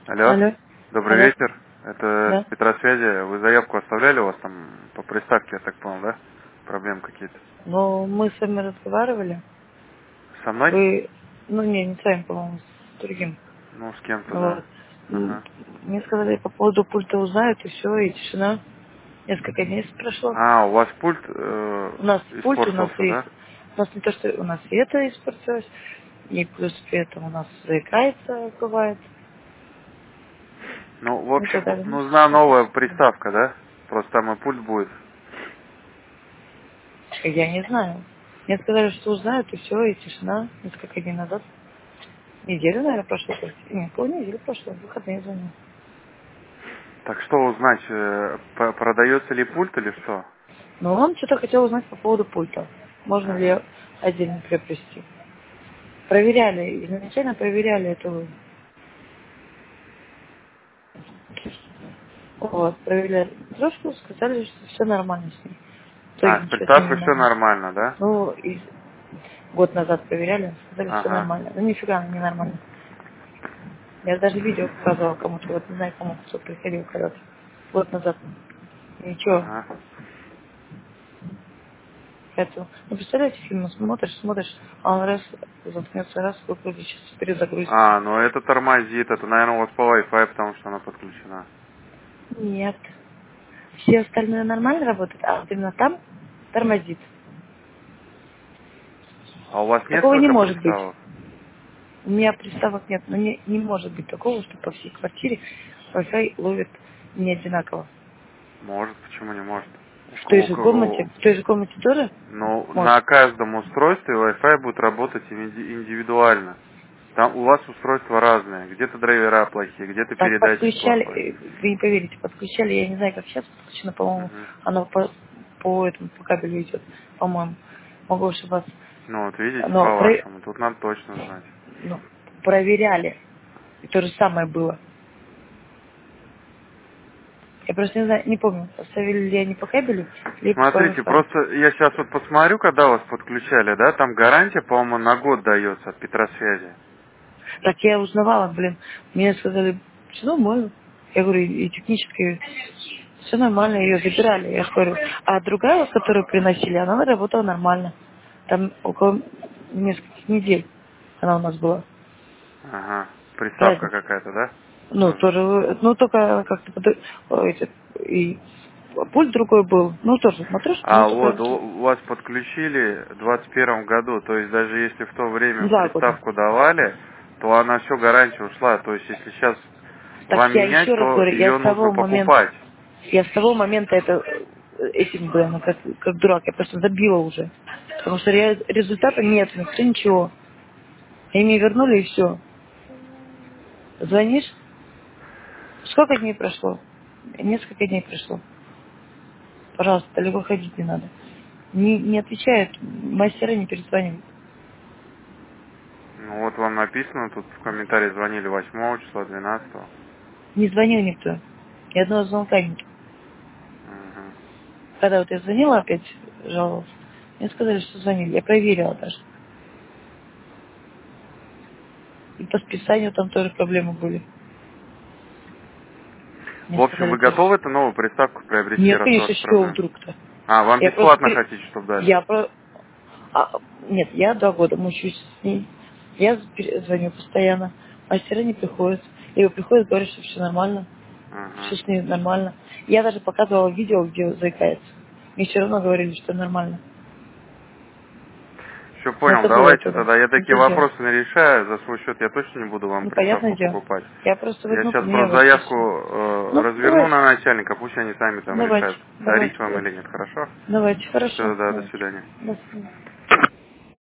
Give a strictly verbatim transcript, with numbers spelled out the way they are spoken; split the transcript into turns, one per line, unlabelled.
Алло,
Алло.
добрый
Алло.
вечер. Это
Да.
с Петросвязи. Вы заявку оставляли у вас там по приставке, я так понял, да? Проблемы какие-то.
Но мы с вами разговаривали.
Со мной?
Вы, ну не, не с вами, по-моему, с другим.
Ну, с кем-то, да.
Вот. М,
Ага.
Мне сказали, по поводу пульта узнают, и все, и тишина. Несколько дней прошло.
А, у вас пульт э,
У нас пульт, у нас
испортился,
есть,
да?
у нас не то, что у нас и это испортилось, и плюс при этом у нас заикается, бывает.
Ну, в
И так
общем,
далее. Ну,
нужна
сейчас
новая
посмотрим.
приставка, да? Просто там и пульт будет.
Я не знаю. Мне сказали, что узнают, и все, и тишина. Несколько дней назад. Неделю, наверное, прошло. Не, полнедели прошло, в выходные звоню.
Так что узнать, э, п- продается ли пульт или что?
Но он что-то хотел узнать по поводу пульта. Можно ли
Ага.
отдельно приобрести. Проверяли, изначально проверяли эту, вот, проверяли трошку, сказали, что все нормально с ней. В итоге
А, с
ничего с ней не
приставкой все
надо.
нормально, да?
Ну, и год назад проверяли, сказали, все
Ага.
нормально. Ну, нифига, не нормально. Я даже видео показывала кому-то, вот не знаю, кому кто приходил когда-то. Год назад. Ничего.
Ага.
Поэтому, ну, представляете, фильм смотришь, смотришь, а он раз заткнется, раз выключит, сейчас перезагрузится.
А, ну это тормозит, это, наверное, у вас по Wi-Fi, потому что она подключена.
Нет. Все остальное нормально работает, а вот именно там тормозит.
А у вас
Такого не
несколько
может быть.
приставок?
У меня приставок нет, но не, не может быть такого, что по всей квартире Wi-Fi ловит не одинаково.
Может, почему не может? У
В
ко-
той
у
же
ко-
комнате, в той же комнате тоже
Ну,
может.
на каждом устройстве Wi-Fi будет работать инди- индивидуально. Там у вас устройства разные. Где-то драйвера плохие, где-то
Так
передатчик
подключали,
плохой.
э, вы не поверите, подключали, я не знаю, как сейчас подключено, по-моему,
Мгм.
оно по, по этому, по кабелю идет, по-моему. Могу ошибаться.
Ну, вот видите,
Но про-
по-вашему. Тут надо точно знать.
ну, проверяли. И то же самое было. Я просто не знаю, не помню, оставили ли они по кабелю, либо по
Смотрите,
Wi-Fi.
просто я сейчас вот посмотрю, когда вас подключали, да, там гарантия, по-моему, на год дается от Петросвязи.
Так я узнавала, блин, мне сказали, все нормально. Я говорю, и технически все нормально, ее забирали. Я ж говорю, а другая, вот, которую приносили, она работала нормально. Там около нескольких недель она у нас была.
Ага. Приставка
Разница.
какая-то, да?
Ну,
Тоже.
тоже, ну, только как-то под- ой, эти, и пульт другой был. Ну, тоже матрешка, ну,
А
только
вот у у вас подключили в двадцать первом году, то есть даже если в то время
два года.
приставку давали, то она все гарантия ушла. То есть если сейчас
Так
вам
я
менять,
еще раз
то
говорю, я
ее
с
нужно
того момента,
покупать.
я с того момента это э, этим, блин, ну, как, как дурак, я просто забила уже. Потому что ре- результата нет, никто ничего. И мне вернули и все. Звонишь? Сколько дней прошло? Несколько дней прошло. Пожалуйста, далеко ходить не надо. Не, не отвечают, мастера не перезванивают.
Ну вот вам написано, тут в комментарии звонили восьмого числа, двенадцатого.
Не звонил никто. Ни одного звонка нет.
Угу.
Когда вот я звонила опять, жаловалась, мне сказали, что звонили. Я проверила даже. И по списанию там тоже проблемы были.
В
Мне
общем,
сказали
вы
тоже.
готовы эту новую приставку приобрести,
Нет,
раз у вас
конечно, что
проблем?
вдруг-то.
А, вам
Я просто...
бесплатно
пере-
хотите, чтобы дали?
Я про... а, нет, я два года мучаюсь с ней. Я пере- звоню постоянно. Мастера не приходят. Либо приходят, говорят, что все нормально.
Угу.
Все с ней нормально. Я даже показывала видео, где заикается. Мне все равно говорили, что нормально.
Все
Но
понял,
это было
давайте
тогда.
тогда. Я
Не
такие
то дело.
вопросы не решаю. За свой счет я точно не буду вам
Ну, понятное
приставку
дело.
покупать.
Я просто
Я
возьму,
сейчас
поменяю
просто
вас
заявку
чаще.
э,
Ну,
разверну
давайте.
на начальника, пусть они сами там
Давайте.
решают, дарить
Давайте.
вам или нет, хорошо?
Давайте. Хорошо.
Все, да, до
Давайте.
свидания.
До свидания.